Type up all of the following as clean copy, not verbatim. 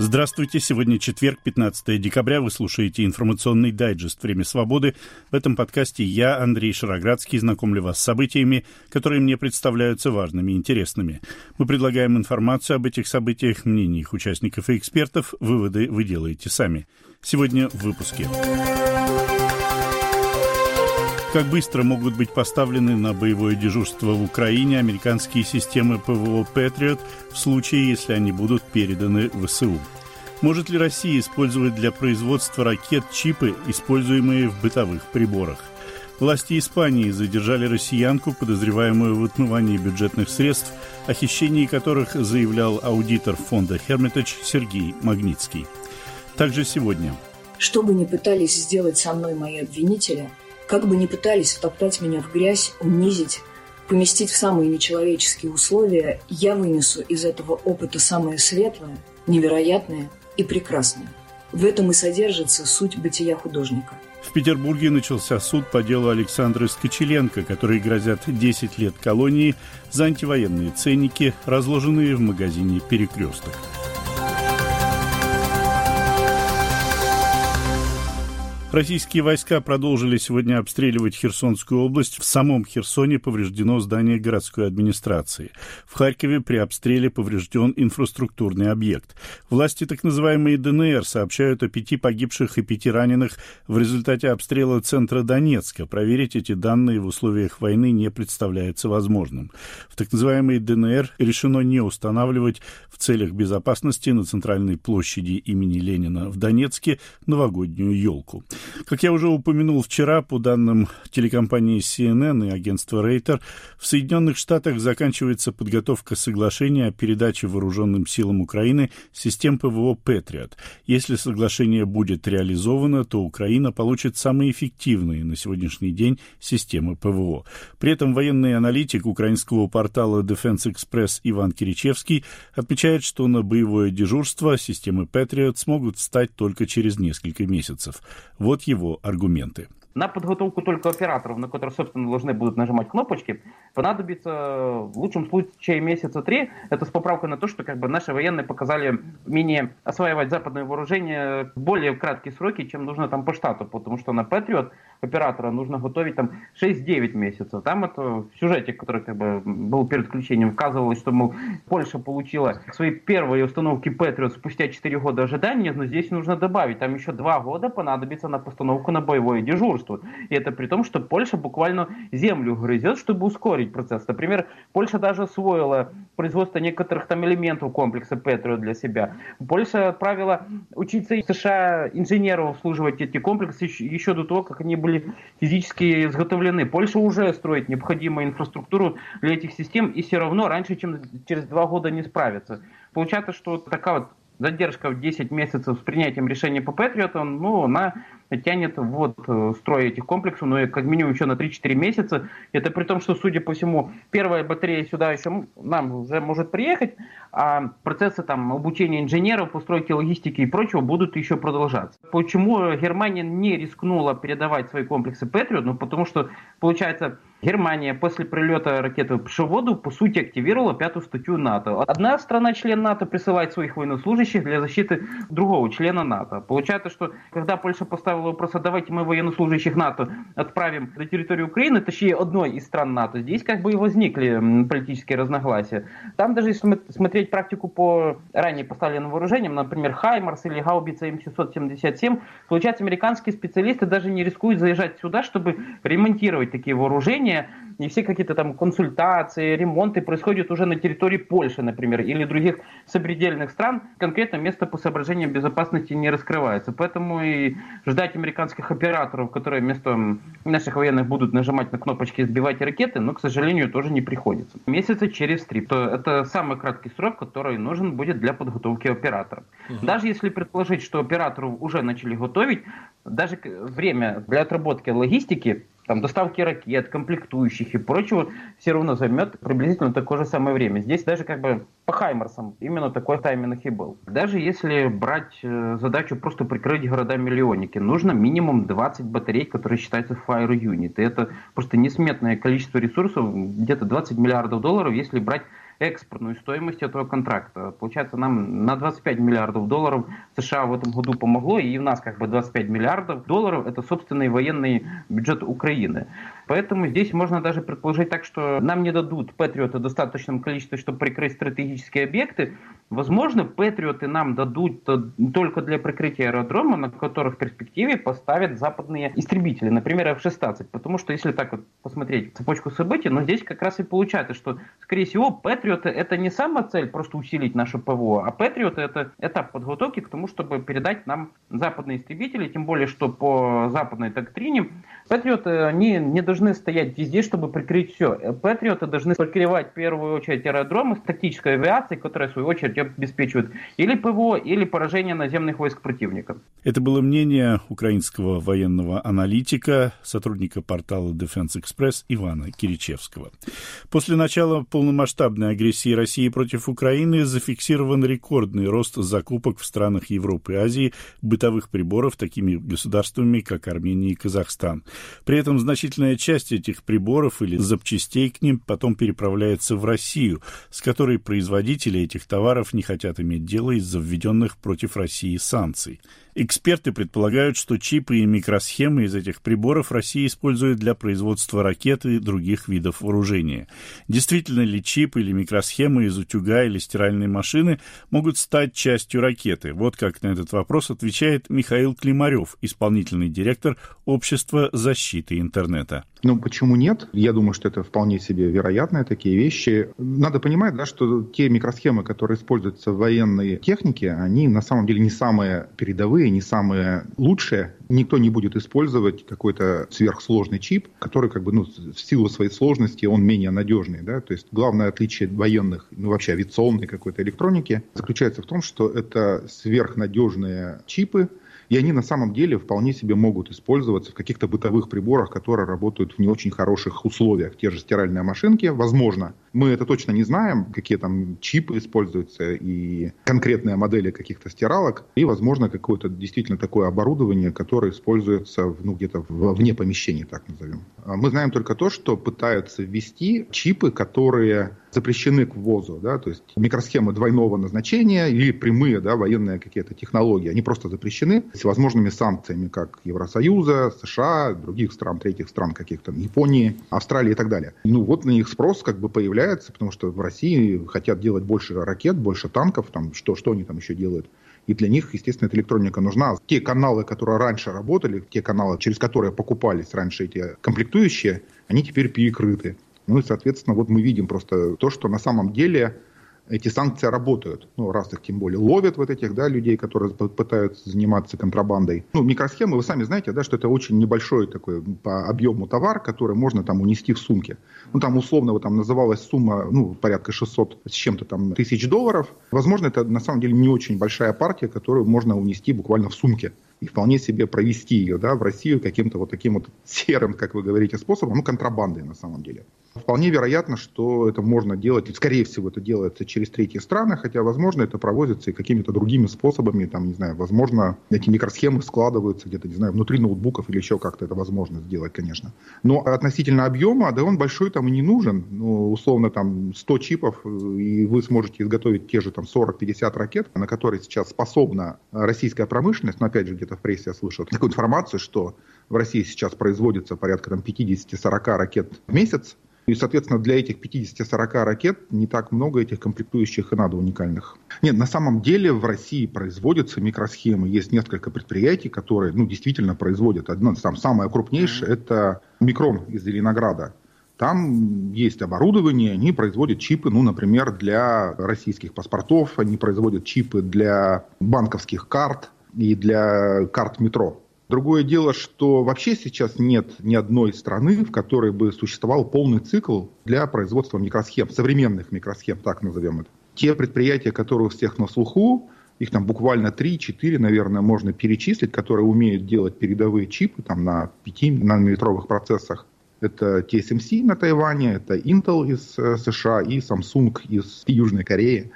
Здравствуйте, сегодня четверг, 15 декабря, вы слушаете информационный дайджест «Время свободы». В этом подкасте я, Андрей Шароградский, знакомлю вас с событиями, которые мне представляются важными и интересными. Мы предлагаем информацию об этих событиях, мнения их участников и экспертов, выводы вы делаете сами. Сегодня в выпуске. Как быстро могут быть поставлены на боевое дежурство в Украине американские системы ПВО «Патриот» в случае, если они будут переданы ВСУ? Может ли Россия использовать для производства ракет чипы, используемые в бытовых приборах? Власти Испании задержали россиянку, подозреваемую в отмывании бюджетных средств, о хищении которых заявлял аудитор фонда Hermitage Сергей Магнитский. Также сегодня. Что бы ни пытались сделать со мной мои обвинители, как бы ни пытались втоптать меня в грязь, унизить, поместить в самые нечеловеческие условия, я вынесу из этого опыта самое светлое, невероятное и прекрасное. В этом и содержится суть бытия художника. В Петербурге начался суд по делу Александры Скочеленко, которой грозят 10 лет колонии за антивоенные ценники, разложенные в магазине «Перекресток». Российские войска продолжили сегодня обстреливать Херсонскую область. В самом Херсоне повреждено здание городской администрации. В Харькове при обстреле поврежден инфраструктурный объект. Власти так называемой ДНР сообщают о 5 погибших и 5 раненых в результате обстрела центра Донецка. Проверить эти данные в условиях войны не представляется возможным. В так называемой ДНР решено не устанавливать в целях безопасности на центральной площади имени Ленина в Донецке новогоднюю елку. Как я уже упомянул вчера, по данным телекомпании CNN и агентства Рейтер, в Соединенных Штатах заканчивается подготовка соглашения о передаче вооруженным силам Украины систем ПВО «Патриот». Если соглашение будет реализовано, то Украина получит самые эффективные на сегодняшний день системы ПВО. При этом военный аналитик украинского портала Defense Express Иван Киричевский отмечает, что на боевое дежурство системы «Патриот» смогут встать только через несколько месяцев. Вот его аргументы. На подготовку только операторов, на которые, собственно, должны будут нажимать кнопочки, понадобится в лучшем случае месяца 3. Это с поправкой на то, что наши военные показали умение осваивать западное вооружение в более краткие сроки, чем нужно там по штату, потому что на Патриот оператора нужно готовить там 6-9 месяцев. Там это в сюжете, который был перед включением, вказывалось, что, Польша получила свои первые установки Патриот спустя 4 года ожидания, но здесь нужно добавить, там еще 2 года понадобится на постановку на боевое дежурство. И это при том, что Польша буквально землю грызет, чтобы ускорить процесс. Например, Польша даже освоила производство некоторых там элементов комплекса Патриот для себя. Польша отправила учиться в США инженеров обслуживать эти комплексы еще до того, как они были физически изготовлены. Польша уже строит необходимую инфраструктуру для этих систем и все равно раньше, чем через 2 года не справится. Получается, что такая задержка в 10 месяцев с принятием решения по Патриоту, она тянет строй этих комплексов, как минимум еще на 3-4 месяца. Это при том, что, судя по всему, первая батарея сюда еще нам уже может приехать, а процессы обучения инженеров, постройки логистики и прочего будут еще продолжаться. Почему Германия не рискнула передавать свои комплексы Патриот? Потому что, получается, Германия после прилета ракеты в воду, по сути, активировала 5-ю статью НАТО. Одна страна-член НАТО присылает своих военнослужащих для защиты другого члена НАТО. Получается, что когда Польша поставила вопрос, давайте мы военнослужащих НАТО отправим на территорию Украины, точнее одной из стран НАТО, здесь и возникли политические разногласия. Там даже если смотреть практику по ранее поставленным вооружениям, например, Хаймарс или гаубица М677, получается, американские специалисты даже не рискуют заезжать сюда, чтобы ремонтировать такие вооружения, и все какие-то консультации, ремонты происходят уже на территории Польши, например, или других сопредельных стран. Конкретно место по соображениям безопасности не раскрывается. Поэтому и ждать американских операторов, которые вместо наших военных будут нажимать на кнопочки и сбивать ракеты, к сожалению, тоже не приходится. Месяца через 3. Это самый краткий срок, который нужен будет для подготовки операторов. Даже если предположить, что операторов уже начали готовить, даже время для отработки логистики, доставки ракет, комплектующих и прочего, все равно займет приблизительно такое же самое время. Здесь даже по Хаймарсам именно такой тайминг и был. Даже если брать задачу просто прикрыть города-миллионники, нужно минимум 20 батарей, которые считаются Fire Unit. И это просто несметное количество ресурсов, где-то $20 миллиардов, если брать экспортную стоимость этого контракта. Получается, нам на 25 миллиардов долларов США в этом году помогло, и у нас 25 миллиардов долларов это собственный военный бюджет Украины. Поэтому здесь можно даже предположить так, что нам не дадут Патриоты в достаточном количестве, чтобы прикрыть стратегические объекты. Возможно, Патриоты нам дадут только для прикрытия аэродрома, на которых в перспективе поставят западные истребители, например, F-16. Потому что, если так вот посмотреть цепочку событий, но здесь как раз и получается, что, скорее всего, Патриоты это не сама цель просто усилить наше ПВО, а Патриоты это этап подготовки к тому, чтобы передать нам западные истребители, тем более, что по западной доктрине Патриоты, они не должны стоять везде, чтобы прикрыть все. Патриоты должны прикрывать в первую очередь аэродромы с тактической авиацией, которая в свою очередь обеспечивает или ПВО, или поражение наземных войск противника. Это было мнение украинского военного аналитика, сотрудника портала Defense Express Ивана Киричевского. После начала полномасштабной агрессии России против Украины зафиксирован рекордный рост закупок в странах Европы и Азии бытовых приборов такими государствами, как Армения и Казахстан. При этом значительная часть этих приборов или запчастей к ним потом переправляется в Россию, с которой производители этих товаров не хотят иметь дело из-за введенных против России санкций. Эксперты предполагают, что чипы и микросхемы из этих приборов Россия использует для производства ракет и других видов вооружения. Действительно ли чипы или микросхемы из утюга или стиральной машины могут стать частью ракеты? Вот как на этот вопрос отвечает Михаил Климарев, исполнительный директор Общества защиты интернета. Почему нет? Я думаю, что это вполне себе вероятные такие вещи. Надо понимать, что те микросхемы, которые используются в военной технике, они на самом деле не самые передовые, не самые лучшие. Никто не будет использовать какой-то сверхсложный чип, который в силу своей сложности он менее надежный. Да? То есть главное отличие военных, вообще авиационной какой-то электроники заключается в том, что это сверхнадежные чипы, и они на самом деле вполне себе могут использоваться в каких-то бытовых приборах, которые работают в не очень хороших условиях. Те же стиральные машинки, возможно. Мы это точно не знаем, какие там чипы используются и конкретные модели каких-то стиралок. И, возможно, какое-то действительно такое оборудование, которое используется где-то вне помещений, так назовем. Мы знаем только то, что пытаются ввести чипы, которые запрещены к ввозу, да, то есть микросхемы двойного назначения или прямые, военные какие-то технологии, они просто запрещены с возможными санкциями, как Евросоюза, США, других стран, третьих стран каких-то, Японии, Австралии и так далее. На них спрос появляется, потому что в России хотят делать больше ракет, больше танков, что они там еще делают. И для них, естественно, эта электроника нужна. Те каналы, которые раньше работали, те каналы, через которые покупались раньше эти комплектующие, они теперь перекрыты. И, соответственно, мы видим просто то, что на самом деле эти санкции работают. Раз их тем более ловят этих, людей, которые пытаются заниматься контрабандой. Микросхемы, вы сами знаете, что это очень небольшой такой по объему товар, который можно унести в сумке. Там условно называлась сумма, порядка 600 с чем-то тысяч долларов. Возможно, это на самом деле не очень большая партия, которую можно унести буквально в сумке. И вполне себе провести ее в Россию каким-то таким серым, как вы говорите, способом, контрабандой на самом деле. Вполне вероятно, что это можно делать, скорее всего, это делается через третьи страны, хотя, возможно, это проводится и какими-то другими способами, возможно, эти микросхемы складываются где-то, внутри ноутбуков или еще как-то это возможно сделать, конечно. Но относительно объема, он большой и не нужен. Условно, 100 чипов, и вы сможете изготовить те же 40-50 ракет, на которые сейчас способна российская промышленность, но опять же, где-то в прессе я слышал такую информацию, что в России сейчас производится порядка 50-40 ракет в месяц. И, соответственно, для этих 50-40 ракет не так много этих комплектующих и надо уникальных. Нет, на самом деле в России производятся микросхемы. Есть несколько предприятий, которые действительно производят. Одно, самое крупнейшее, это Микрон из Зеленограда. Там есть оборудование, они производят чипы, например, для российских паспортов, они производят чипы для банковских карт и для карт метро. Другое дело, что вообще сейчас нет ни одной страны, в которой бы существовал полный цикл для производства микросхем, современных микросхем, так назовем это. Те предприятия, которые у всех на слуху, их буквально 3-4, наверное, можно перечислить, которые умеют делать передовые чипы на 5-нанометровых процессах. Это TSMC на Тайване, это Intel из США и Samsung из Южной Кореи.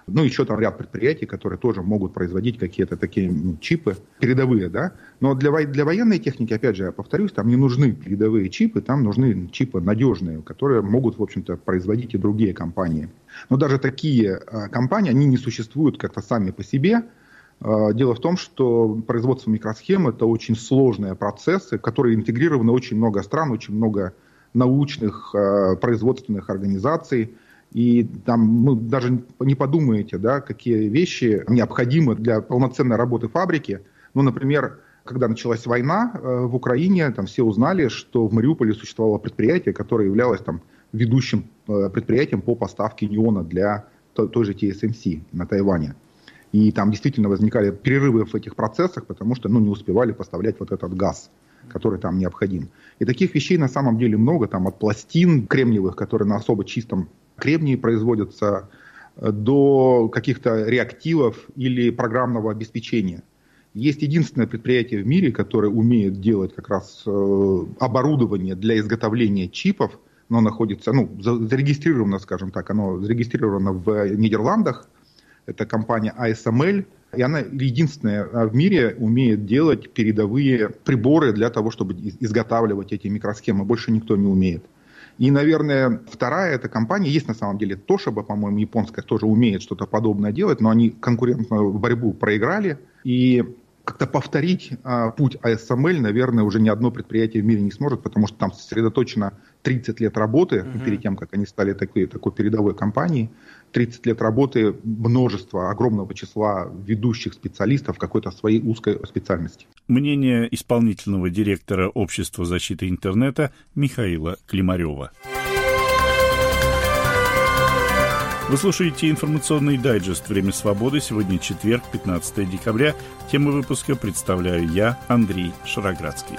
Ну, еще там ряд предприятий, которые тоже могут производить какие-то такие чипы передовые, да. Но для военной техники, опять же, я повторюсь, там не нужны передовые чипы, там нужны чипы надежные, которые могут, в общем-то, производить и другие компании. Но даже такие компании, они не существуют как-то сами по себе. Дело в том, что производство микросхем – это очень сложные процессы, в которые интегрированы очень много стран, очень много научных, производственных организаций. И там даже не подумаете, да, какие вещи необходимы для полноценной работы фабрики. Ну, например, когда началась война в Украине, там все узнали, что в Мариуполе существовало предприятие, которое являлось там ведущим предприятием по поставке неона для той же TSMC на Тайване. И там действительно возникали перерывы в этих процессах, потому что не успевали поставлять вот этот газ, который там необходим. И таких вещей на самом деле много, там от пластин кремниевых, которые на особо чистом кремнии производятся, до каких-то реактивов или программного обеспечения. Есть единственное предприятие в мире, которое умеет делать как раз оборудование для изготовления чипов. Оно находится, зарегистрировано, скажем так, оно зарегистрировано в Нидерландах. Это компания ASML. И она единственная в мире умеет делать передовые приборы для того, чтобы изготавливать эти микросхемы. Больше никто не умеет. И, наверное, вторая эта компания, есть на самом деле Toshiba, по-моему, японская, тоже умеет что-то подобное делать, но они конкурентную борьбу проиграли. И как-то повторить путь ASML, наверное, уже ни одно предприятие в мире не сможет, потому что там сосредоточено 30 лет работы перед тем, как они стали такой передовой компанией. 30 лет работы, множество, огромного числа ведущих специалистов в какой-то своей узкой специальности. Мнение исполнительного директора Общества защиты интернета Михаила Климарева. Вы слушаете информационный дайджест «Время свободы». Сегодня четверг, 15 декабря. Тему выпуска представляю я, Андрей Шароградский.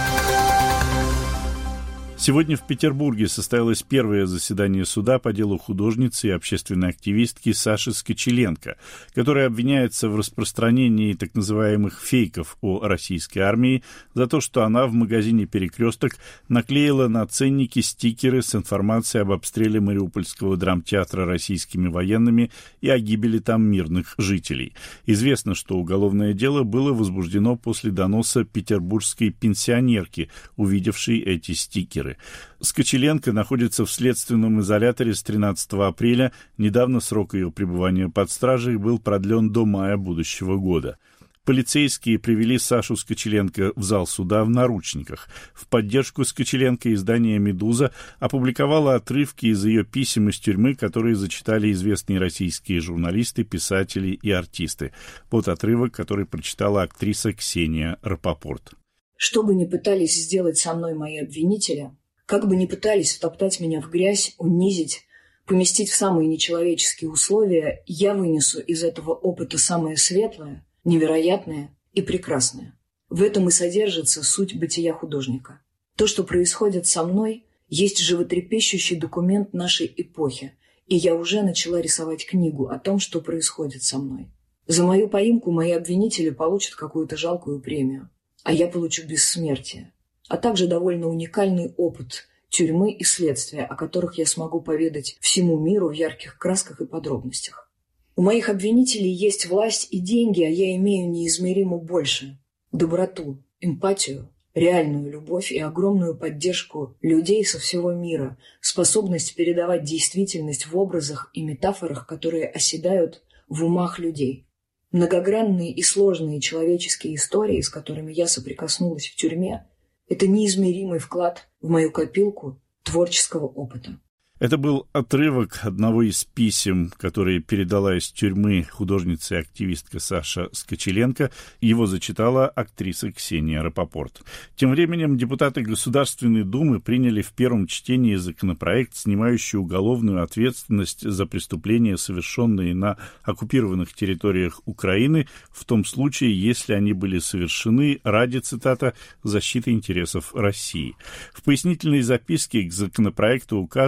Сегодня в Петербурге состоялось первое заседание суда по делу художницы и общественной активистки Саши Скочеленко, которая обвиняется в распространении так называемых фейков о российской армии за то, что она в магазине «Перекресток» наклеила на ценники стикеры с информацией об обстреле Мариупольского драмтеатра российскими военными и о гибели там мирных жителей. Известно, что уголовное дело было возбуждено после доноса петербургской пенсионерки, увидевшей эти стикеры. Скочеленко находится в следственном изоляторе с 13 апреля. Недавно срок ее пребывания под стражей был продлен до мая будущего года. Полицейские привели Сашу Скочеленко в зал суда в наручниках. В поддержку Скочеленко издание «Медуза» опубликовало отрывки из ее писем из тюрьмы, которые зачитали известные российские журналисты, писатели и артисты. Вот отрывок, который прочитала актриса Ксения Рапопорт. Что бы ни пытались сделать со мной мои обвинители, как бы ни пытались втоптать меня в грязь, унизить, поместить в самые нечеловеческие условия, я вынесу из этого опыта самое светлое, невероятное и прекрасное. В этом и содержится суть бытия художника. То, что происходит со мной, есть животрепещущий документ нашей эпохи, и я уже начала рисовать книгу о том, что происходит со мной. За мою поимку мои обвинители получат какую-то жалкую премию, а я получу бессмертие, а также довольно уникальный опыт тюрьмы и следствия, о которых я смогу поведать всему миру в ярких красках и подробностях. У моих обвинителей есть власть и деньги, а я имею неизмеримо больше – доброту, эмпатию, реальную любовь и огромную поддержку людей со всего мира, способность передавать действительность в образах и метафорах, которые оседают в умах людей. Многогранные и сложные человеческие истории, с которыми я соприкоснулась в тюрьме, это неизмеримый вклад в мою копилку творческого опыта. Это был отрывок одного из писем, которые передала из тюрьмы художница и активистка Саша Скочеленко. Его зачитала актриса Ксения Рапопорт. Тем временем депутаты Государственной Думы приняли в первом чтении законопроект, снимающий уголовную ответственность за преступления, совершенные на оккупированных территориях Украины, в том случае, если они были совершены ради, цитата, «защиты интересов России». В пояснительной записке к законопроекту указано, что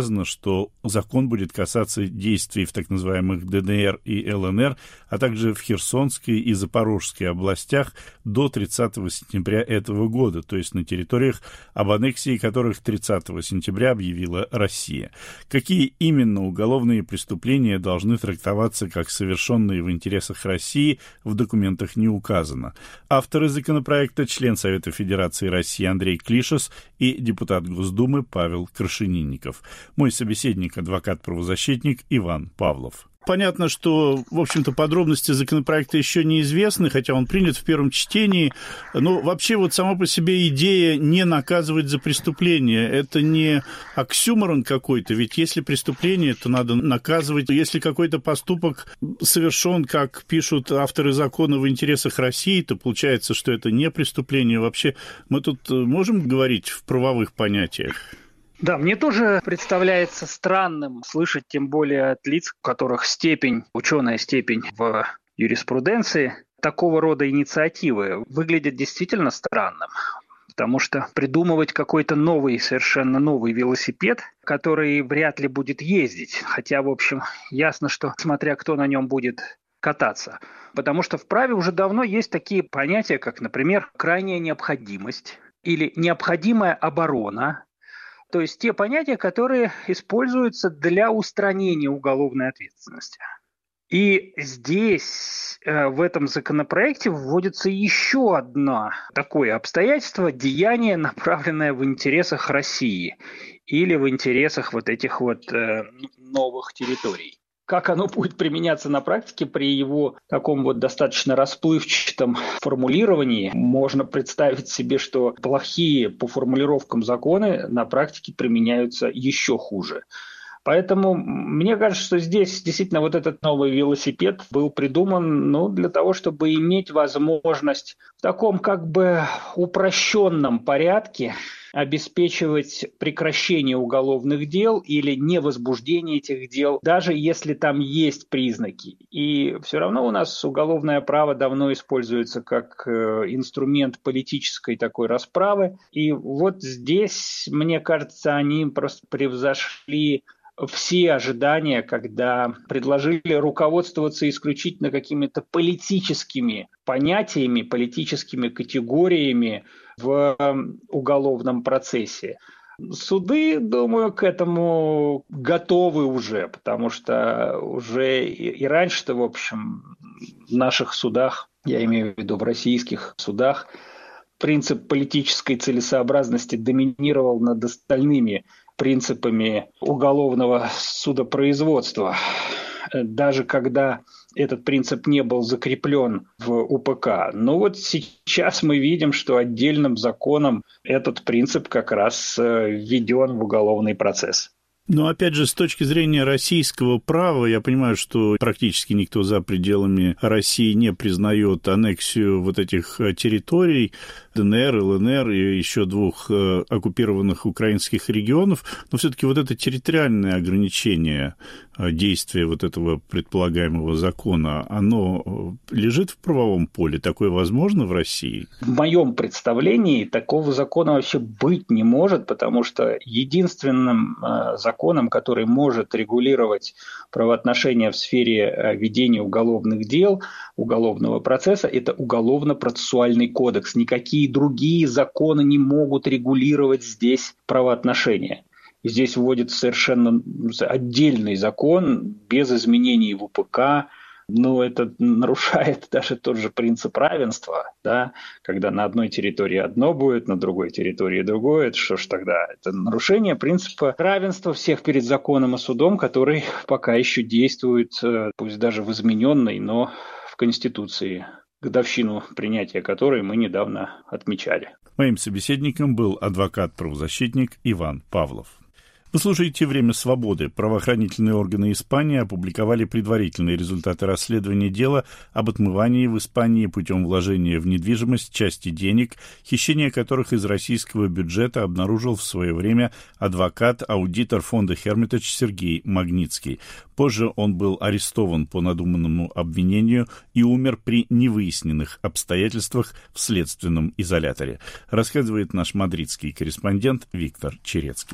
что закон будет касаться действий в так называемых ДНР и ЛНР, а также в Херсонской и Запорожской областях до 30 сентября этого года, то есть на территориях, об аннексии которых 30 сентября объявила Россия. Какие именно уголовные преступления должны трактоваться как совершенные в интересах России, в документах не указано. Авторы законопроекта — член Совета Федерации России Андрей Клишес и депутат Госдумы Павел Крашенинников. Мой собеседник — адвокат-правозащитник Иван Павлов. Понятно, что, в общем-то, подробности законопроекта еще неизвестны, хотя он принят в первом чтении. Но вообще вот сама по себе идея не наказывать за преступление — это не оксюморон какой-то, ведь если преступление, то надо наказывать. Если какой-то поступок совершен, как пишут авторы закона, в интересах России, то получается, что это не преступление. Вообще мы тут можем говорить в правовых понятиях? Да, мне тоже представляется странным слышать, тем более от лиц, у которых ученая степень в юриспруденции, такого рода инициативы выглядят действительно странным. Потому что придумывать какой-то совершенно новый велосипед, который вряд ли будет ездить. Хотя, в общем, ясно, что смотря кто на нем будет кататься. Потому что в праве уже давно есть такие понятия, как, например, крайняя необходимость или необходимая оборона. То есть те понятия, которые используются для устранения уголовной ответственности. И здесь, в этом законопроекте, вводится еще одно такое обстоятельство – деяние, направленное в интересах России или в интересах вот этих новых территорий. Как оно будет применяться на практике при его таком достаточно расплывчатом формулировании, можно представить себе, что плохие по формулировкам законы на практике применяются еще хуже. Поэтому мне кажется, что здесь действительно этот новый велосипед был придуман для того, чтобы иметь возможность в таком упрощенном порядке обеспечивать прекращение уголовных дел или невозбуждение этих дел, даже если там есть признаки. И все равно у нас уголовное право давно используется как инструмент политической такой расправы. И вот здесь, мне кажется, они просто превзошли все ожидания, когда предложили руководствоваться исключительно какими-то политическими понятиями, политическими категориями в уголовном процессе. Суды, думаю, к этому готовы уже, потому что уже и раньше-то, в общем, в наших судах, я имею в виду в российских судах, принцип политической целесообразности доминировал над остальными принципами уголовного судопроизводства, даже когда этот принцип не был закреплен в УПК. Но сейчас мы видим, что отдельным законом этот принцип как раз введен в уголовный процесс. Но, опять же, с точки зрения российского права, я понимаю, что практически никто за пределами России не признает аннексию этих территорий, ДНР, ЛНР и еще 2 оккупированных украинских регионов, но все-таки это территориальное ограничение действия этого предполагаемого закона, оно лежит в правовом поле? Такое возможно в России? В моем представлении такого закона вообще быть не может, потому что единственным законом, который может регулировать правоотношения в сфере ведения уголовных дел, уголовного процесса, это Уголовно-процессуальный кодекс. Никакие другие законы не могут регулировать здесь правоотношения. И здесь вводится совершенно отдельный закон, без изменений в УПК. Это нарушает даже тот же принцип равенства, да? Когда на одной территории одно будет, на другой территории другое. Это что ж тогда? Это нарушение принципа равенства всех перед законом и судом, который пока еще действует, пусть даже в измененной, но в Конституции, годовщину принятия которой мы недавно отмечали. Моим собеседником был адвокат-правозащитник Иван Павлов. Вы слушаете «Время свободы». Правоохранительные органы Испании опубликовали предварительные результаты расследования дела об отмывании в Испании путем вложения в недвижимость части денег, хищение которых из российского бюджета обнаружил в свое время адвокат-аудитор фонда Hermitage Сергей Магнитский. Позже он был арестован по надуманному обвинению и умер при невыясненных обстоятельствах в следственном изоляторе, рассказывает наш мадридский корреспондент Виктор Черецкий.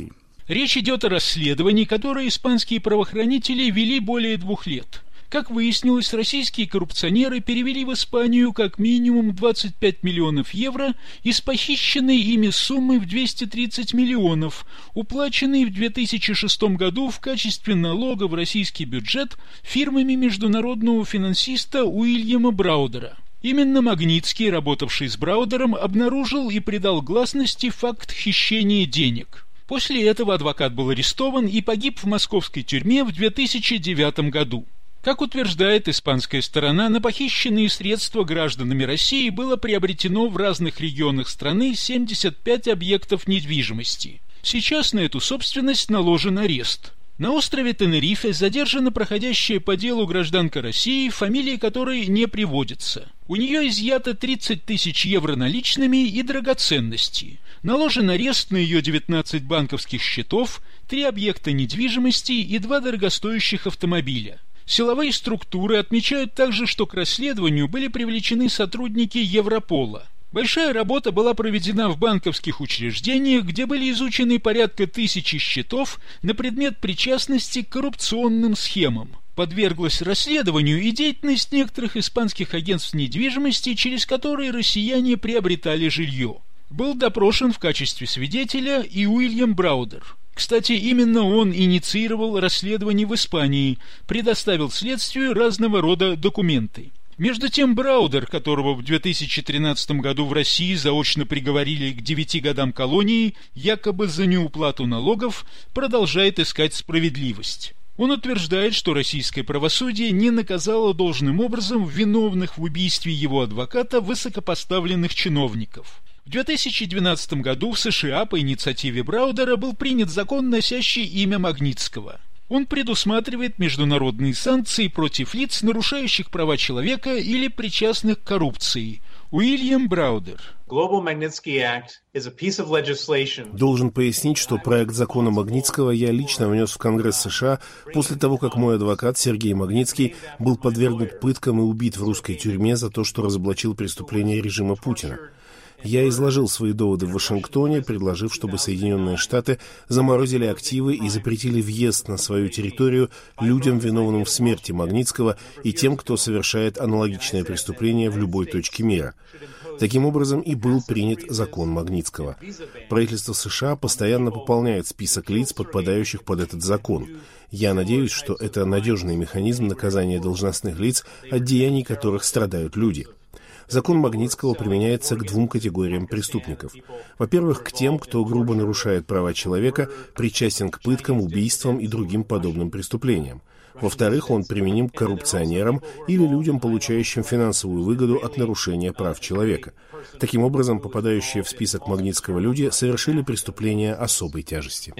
Речь идет о расследовании, которое испанские правоохранители вели более 2 лет. Как выяснилось, российские коррупционеры перевели в Испанию как минимум 25 миллионов евро из похищенной ими суммы в 230 миллионов, уплаченные в 2006 году в качестве налога в российский бюджет фирмами международного финансиста Уильяма Браудера. Именно Магнитский, работавший с Браудером, обнаружил и придал гласности факт хищения денег. После этого адвокат был арестован и погиб в московской тюрьме в 2009 году. Как утверждает испанская сторона, на похищенные средства гражданами России было приобретено в разных регионах страны 75 объектов недвижимости. Сейчас на эту собственность наложен арест. На острове Тенерифе задержана проходящая по делу гражданка России, фамилия которой не приводится. У нее изъято 30 тысяч евро наличными и драгоценности. Наложен арест на ее 19 банковских счетов, 3 объекта недвижимости и 2 дорогостоящих автомобиля. Силовые структуры отмечают также, что к расследованию были привлечены сотрудники Европола. Большая работа была проведена в банковских учреждениях, где были изучены порядка 1000 счетов на предмет причастности к коррупционным схемам. Подверглась расследованию и деятельность некоторых испанских агентств недвижимости, через которые россияне приобретали жилье. Был допрошен в качестве свидетеля и Уильям Браудер. Кстати, именно он инициировал расследование в Испании, предоставил следствию разного рода документы. Между тем Браудер, которого в 2013 году в России заочно приговорили к 9 годам колонии, якобы за неуплату налогов, продолжает искать справедливость. Он утверждает, что российское правосудие не наказало должным образом виновных в убийстве его адвоката высокопоставленных чиновников. В 2012 году в США по инициативе Браудера был принят закон, носящий имя Магнитского. Он предусматривает международные санкции против лиц, нарушающих права человека или причастных к коррупции. Уильям Браудер. Должен пояснить, что проект закона Магнитского я лично внес в Конгресс США после того, как мой адвокат Сергей Магнитский был подвергнут пыткам и убит в русской тюрьме за то, что разоблачил преступления режима Путина. Я изложил свои доводы в Вашингтоне, предложив, чтобы Соединенные Штаты заморозили активы и запретили въезд на свою территорию людям, виновным в смерти Магнитского, и тем, кто совершает аналогичное преступление в любой точке мира. Таким образом и был принят закон Магнитского. Правительство США постоянно пополняет список лиц, подпадающих под этот закон. Я надеюсь, что это надежный механизм наказания должностных лиц, от деяний которых страдают люди. Закон Магнитского применяется к 2 категориям преступников. Во-первых, к тем, кто грубо нарушает права человека, причастен к пыткам, убийствам и другим подобным преступлениям. Во-вторых, он применим к коррупционерам или людям, получающим финансовую выгоду от нарушения прав человека. Таким образом, попадающие в список Магнитского люди совершили преступления особой тяжести.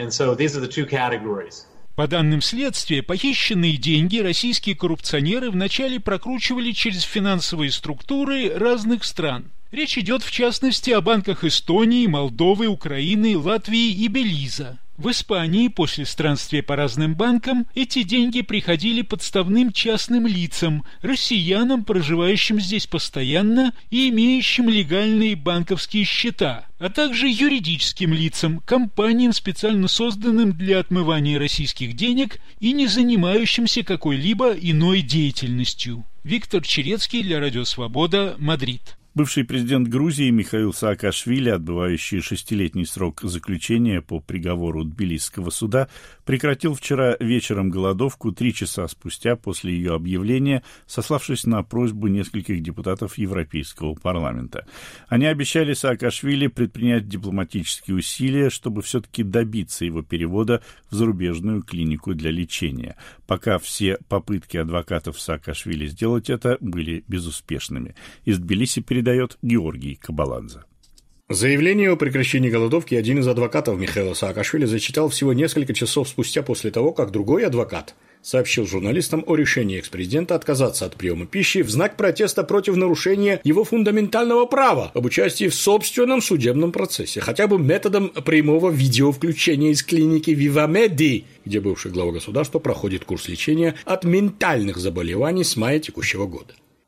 По данным следствия, похищенные деньги российские коррупционеры вначале прокручивали через финансовые структуры разных стран. Речь идет в частности о банках Эстонии, Молдовы, Украины, Латвии и Белиза. В Испании после странствия по разным банкам эти деньги приходили подставным частным лицам, россиянам, проживающим здесь постоянно и имеющим легальные банковские счета, а также юридическим лицам, компаниям, специально созданным для отмывания российских денег и не занимающимся какой-либо иной деятельностью. Виктор Черецкий для Радио Свобода, Мадрид. Бывший президент Грузии Михаил Саакашвили, отбывающий 6-летний срок заключения по приговору Тбилисского суда, прекратил вчера вечером голодовку 3 часа спустя после ее объявления, сославшись на просьбу нескольких депутатов Европейского парламента. Они обещали Саакашвили предпринять дипломатические усилия, чтобы все-таки добиться его перевода в зарубежную клинику для лечения. Пока все попытки адвокатов Саакашвили сделать это были безуспешными. Из Тбилиси передает Георгий Кабаладзе. Заявление о прекращении голодовки один из адвокатов Михаила Саакашвили зачитал всего несколько часов спустя после того, как другой адвокат сообщил журналистам о решении экс-президента отказаться от приема пищи в знак протеста против нарушения его фундаментального права об участии в собственном судебном процессе, хотя бы методом прямого видеовключения из клиники Вивамеди, где бывший глава государства проходит курс лечения от ментальных заболеваний с мая текущего года.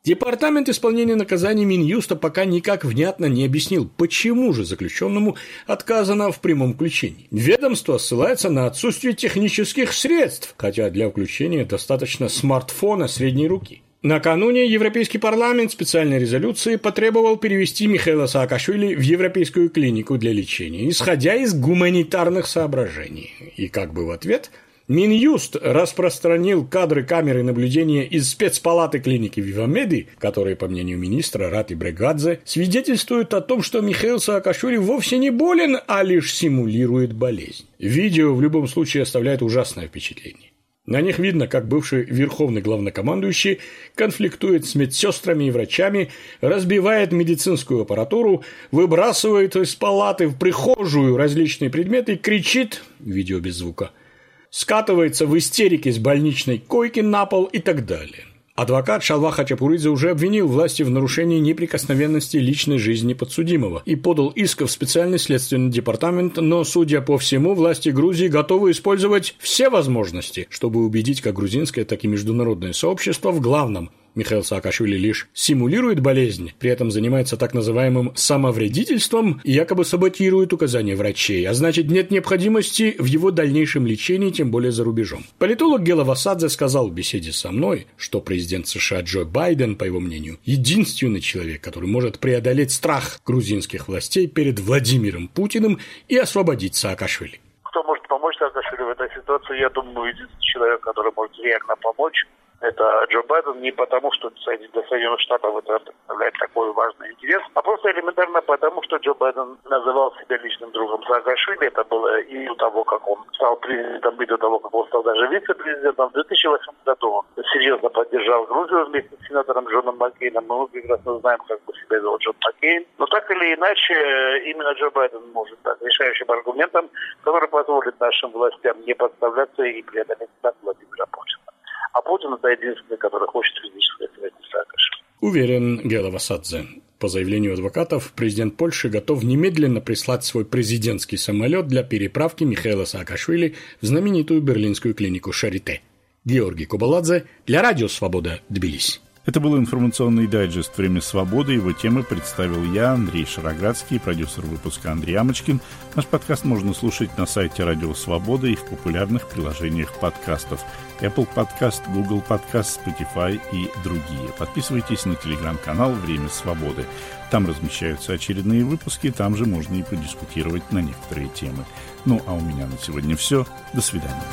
Департамент исполнения наказаний Минюста пока никак внятно не объяснил, почему же заключенному отказано в прямом включении. Ведомство ссылается на отсутствие технических средств, хотя для включения достаточно смартфона средней руки. Накануне Европейский парламент специальной резолюции потребовал перевести Михаила Саакашвили в Европейскую клинику для лечения, исходя из гуманитарных соображений. И как бы в ответ Минюст распространил кадры камеры наблюдения из спецпалаты клиники Вивамеди, которые, по мнению министра Рати Брегадзе, свидетельствуют о том, что Михаил Саакашвили вовсе не болен, а лишь симулирует болезнь. Видео в любом случае оставляет ужасное впечатление. На них видно, как бывший верховный главнокомандующий конфликтует с медсестрами и врачами, разбивает медицинскую аппаратуру, выбрасывает из палаты в прихожую различные предметы и кричит, видео без звука, скатывается в истерике с больничной койки на пол и так далее. Адвокат Шалва Хачапуридзе уже обвинил власти в нарушении неприкосновенности личной жизни подсудимого и подал иск в специальный следственный департамент, но, судя по всему, власти Грузии готовы использовать все возможности, чтобы убедить как грузинское, так и международное сообщество в главном. Михаил Саакашвили лишь симулирует болезнь, при этом занимается так называемым самовредительством и якобы саботирует указания врачей, а значит нет необходимости в его дальнейшем лечении, тем более за рубежом. Политолог Гела Васадзе сказал в беседе со мной, что президент США Джо Байден, по его мнению, единственный человек, который может преодолеть страх грузинских властей перед Владимиром Путиным и освободить Саакашвили. Кто может помочь Саакашвили в этой ситуации? Я думаю, единственный человек, который может реально помочь, это Джо Байден, не потому, что для Соединенных Штатов это представляет такой важный интерес, а просто элементарно потому, что Джо Байден называл себя личным другом Саакашвили. Это было и до того, как он стал президентом, и до того, как он стал даже вице-президентом. В 2008 году он серьезно поддержал Грузию вместе с сенатором Джоном Маккейном. Мы прекрасно знаем, как бы себя вел Джон Маккейн. Но так или иначе, именно Джо Байден может стать решающим аргументом, который позволит нашим властям не подставляться и преодолеть так Владимира Путина. А Путин – это единственный, который хочет физической связи с Саакашвили. Уверен Гела Васадзе. По заявлению адвокатов, президент Польши готов немедленно прислать свой президентский самолет для переправки Михаила Саакашвили в знаменитую берлинскую клинику Шарите. Георгий Кубаладзе для Радио Свобода, Тбилиси. Это был информационный дайджест «Время свободы». Его темы представил я, Андрей Шароградский, продюсер выпуска Андрей Амочкин. Наш подкаст можно слушать на сайте Радио Свобода и в популярных приложениях подкастов Apple Podcast, Google Podcast, Spotify и другие. Подписывайтесь на телеграм-канал «Время свободы». Там размещаются очередные выпуски, там же можно и подискутировать на некоторые темы. Ну, а у меня на сегодня все. До свидания.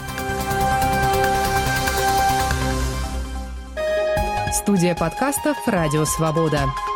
Студия подкастов «Радио Свобода».